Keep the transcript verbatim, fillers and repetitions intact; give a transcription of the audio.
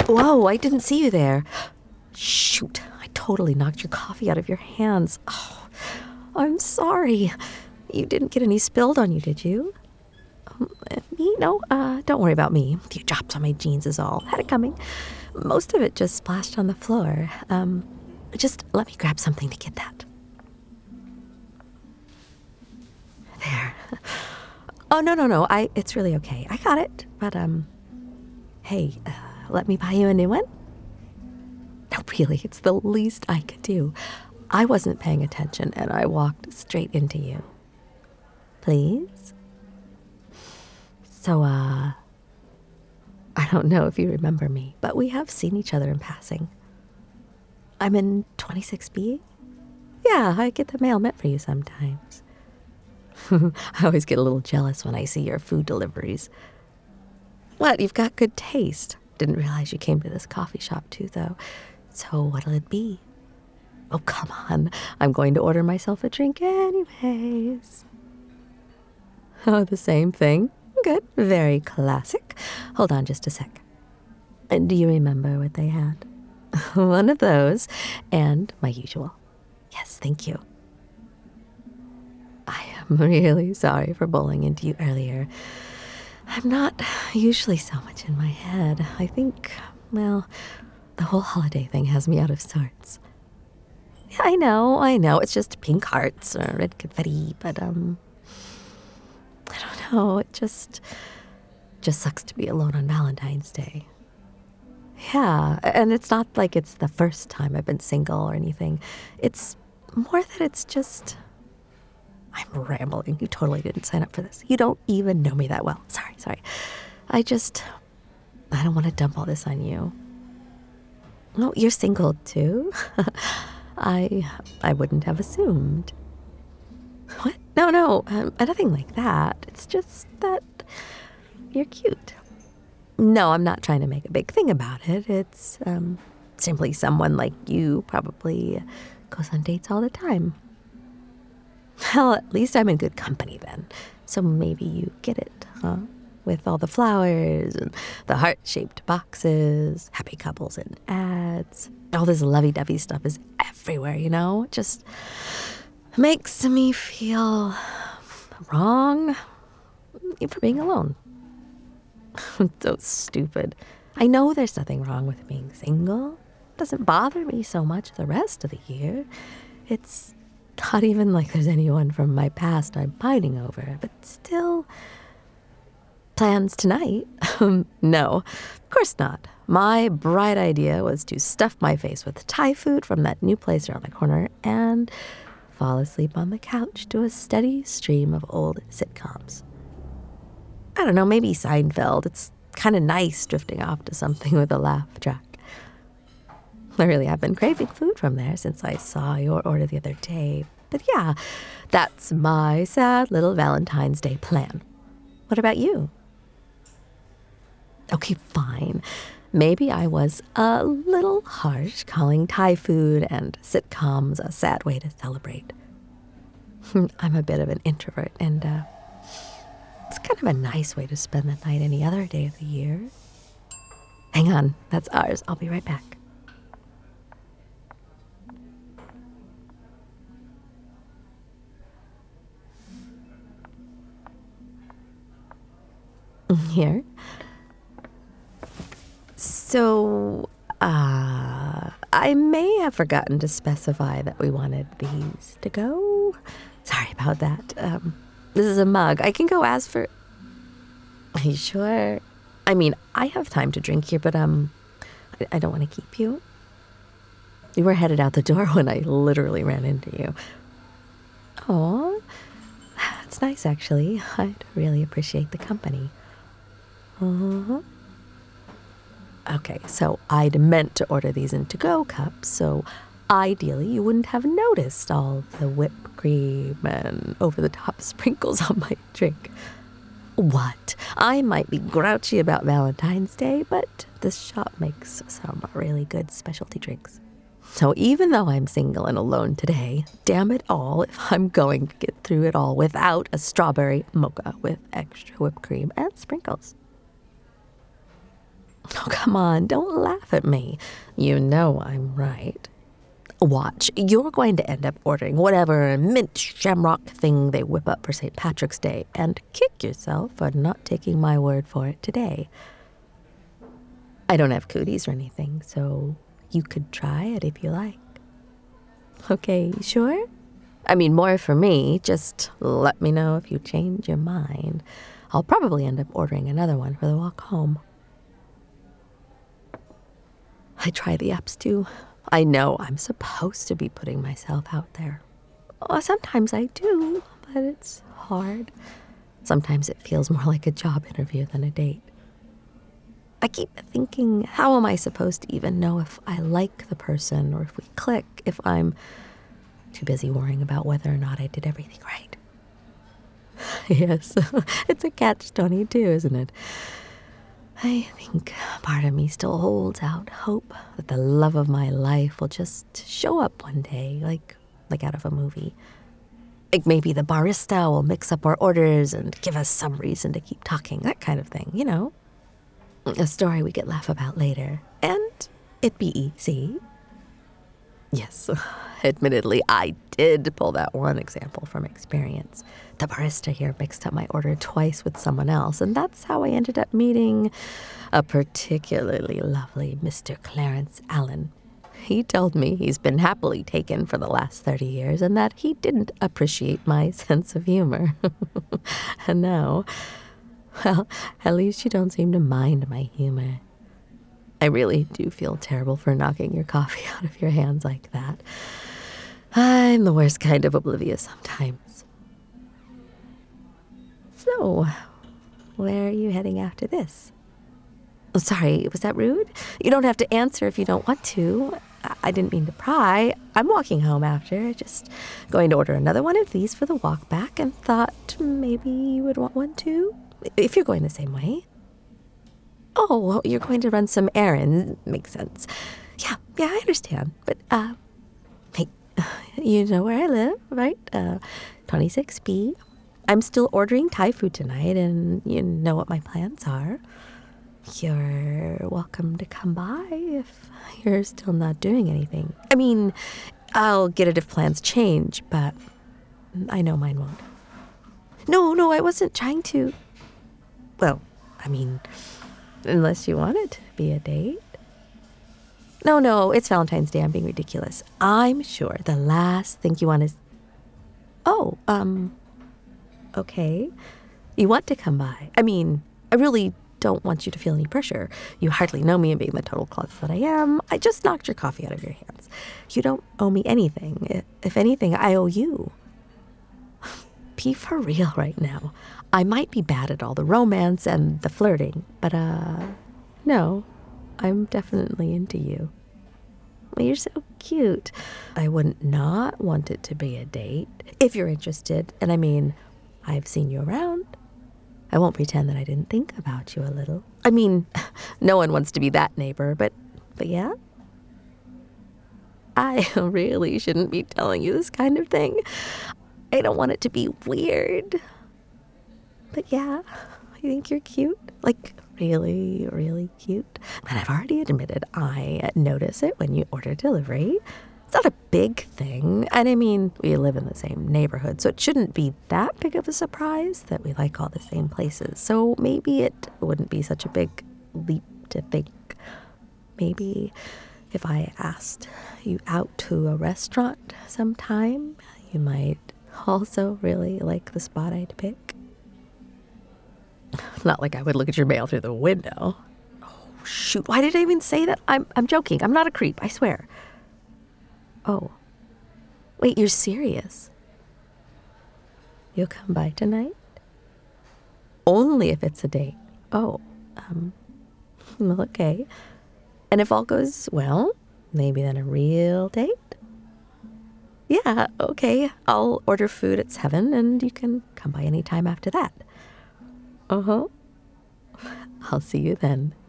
Whoa, I didn't see you there. Shoot, I totally knocked your coffee out of your hands. Oh, I'm sorry. You didn't get any spilled on you, did you? Um, me? No, uh, don't worry about me. A few drops on my jeans is all. Had it coming. Most of it just splashed on the floor. Um, just let me grab something to get that. There. Oh, no, no, no. I. It's really okay. I got it. But, um, hey, uh, let me buy you a new one? No, really, it's the least I could do. I wasn't paying attention, and I walked straight into you. Please? So, uh, I don't know if you remember me, but we have seen each other in passing. I'm in twenty-six B? Yeah, I get the mail meant for you sometimes. I always get a little jealous when I see your food deliveries. What, you've got good taste. Didn't realize you came to this coffee shop too, though. So what'll it be? Oh, come on. I'm going to order myself a drink anyways. Oh, the same thing? Good. Very classic. Hold on just a sec. And do you remember what they had? One of those, and my usual. Yes, thank you. I am really sorry for bowling into you earlier. I'm not usually so much in my head. I think, well, the whole holiday thing has me out of sorts. Yeah, I know, I know. It's just pink hearts or red confetti, but, um, I don't know. It just, just sucks to be alone on Valentine's Day. Yeah, and it's not like it's the first time I've been single or anything. It's more that it's just... I'm rambling. You totally didn't sign up for this. You don't even know me that well. Sorry, sorry. I just... I don't want to dump all this on you. Oh, you're single too? I... I wouldn't have assumed. What? No, no, um, nothing like that. It's just that you're cute. No, I'm not trying to make a big thing about it. It's um, simply someone like you probably goes on dates all the time. Well, at least I'm in good company then. So maybe you get it, huh? With all the flowers and the heart-shaped boxes, happy couples and ads. All this lovey-dovey stuff is everywhere, you know? It just makes me feel wrong for being alone. So stupid. I know there's nothing wrong with being single. It doesn't bother me so much the rest of the year. It's not even like there's anyone from my past I'm pining over, but still... Plans tonight? Um, no, of course not. My bright idea was to stuff my face with Thai food from that new place around the corner and fall asleep on the couch to a steady stream of old sitcoms. I don't know, maybe Seinfeld. It's kind of nice drifting off to something with a laugh track. I really have been craving food from there since I saw your order the other day. But yeah, that's my sad little Valentine's Day plan. What about you? Okay, fine. Maybe I was a little harsh calling Thai food and sitcoms a sad way to celebrate. I'm a bit of an introvert, and uh, it's kind of a nice way to spend the night any other day of the year. Hang on, that's ours. I'll be right back. Here. So, uh, I may have forgotten to specify that we wanted these to go. Sorry about that. Um, this is a mug. I can go ask for... Are you sure? I mean, I have time to drink here, but, um, I, I don't want to keep you. You were headed out the door when I literally ran into you. Aw, that's nice, actually. I'd really appreciate the company. Uh-huh. Okay, so I'd meant to order these in to-go cups, so ideally you wouldn't have noticed all the whipped cream and over-the-top sprinkles on my drink. What? I might be grouchy about Valentine's Day, but this shop makes some really good specialty drinks. So even though I'm single and alone today, damn it all if I'm going to get through it all without a strawberry mocha with extra whipped cream and sprinkles. Oh, come on, don't laugh at me. You know I'm right. Watch, you're going to end up ordering whatever mint shamrock thing they whip up for Saint Patrick's Day and kick yourself for not taking my word for it today. I don't have cooties or anything, so you could try it if you like. Okay, sure? I mean, more for me. Just let me know if you change your mind. I'll probably end up ordering another one for the walk home. I try the apps too. I know I'm supposed to be putting myself out there. Well, sometimes I do, but it's hard. Sometimes it feels more like a job interview than a date. I keep thinking, how am I supposed to even know if I like the person or if we click if I'm too busy worrying about whether or not I did everything right? Yes, it's a catch twenty-two, isn't it? I think part of me still holds out hope that the love of my life will just show up one day, like like out of a movie. Like maybe the barista will mix up our orders and give us some reason to keep talking, that kind of thing, you know? A story we could laugh about later. And it'd be easy. Yes, admittedly, I did pull that one example from experience. The barista here mixed up my order twice with someone else, and that's how I ended up meeting a particularly lovely Mister Clarence Allen. He told me he's been happily taken for the last thirty years and that he didn't appreciate my sense of humor. And now, well, at least you don't seem to mind my humor. I really do feel terrible for knocking your coffee out of your hands like that. I'm the worst kind of oblivious sometimes. So, where are you heading after this? Oh, sorry, was that rude? You don't have to answer if you don't want to. I, I didn't mean to pry. I'm walking home after, just going to order another one of these for the walk back and thought maybe you would want one too, if you're going the same way. Oh, well, you're going to run some errands. Makes sense. Yeah, yeah, I understand. But, uh, hey, you know where I live, right? Uh, twenty-six B. I'm still ordering Thai food tonight, and you know what my plans are. You're welcome to come by if you're still not doing anything. I mean, I'll get it if plans change, but I know mine won't. No, no, I wasn't trying to. Well, I mean, unless you want it to be a date. No, no, it's Valentine's Day. I'm being ridiculous. I'm sure the last thing you want is... Oh, um, okay. You want to come by. I mean, I really don't want you to feel any pressure. You hardly know me, and being the total klutz that I am, I just knocked your coffee out of your hands. You don't owe me anything. If anything, I owe you. Be for real right now. I might be bad at all the romance and the flirting, but, uh, no, I'm definitely into you. Well, you're so cute. I wouldn't not want it to be a date, if you're interested. And I mean, I've seen you around. I won't pretend that I didn't think about you a little. I mean, no one wants to be that neighbor, but, but yeah? I really shouldn't be telling you this kind of thing. I don't want it to be weird. But yeah, I think you're cute. Like, really, really cute. And I've already admitted I notice it when you order delivery. It's not a big thing. And I mean, we live in the same neighborhood, so it shouldn't be that big of a surprise that we like all the same places. So maybe it wouldn't be such a big leap to think. Maybe if I asked you out to a restaurant sometime, you might also really like the spot I'd pick. Not like I would look at your mail through the window. Oh, shoot. Why did I even say that? I'm I'm joking. I'm not a creep, I swear. Oh. Wait, you're serious? You'll come by tonight? Only if it's a date. Oh, um, well, okay. And if all goes well, maybe then a real date? Yeah, okay. I'll order food at seven, and you can come by any time after that. Uh-huh. I'll see you then.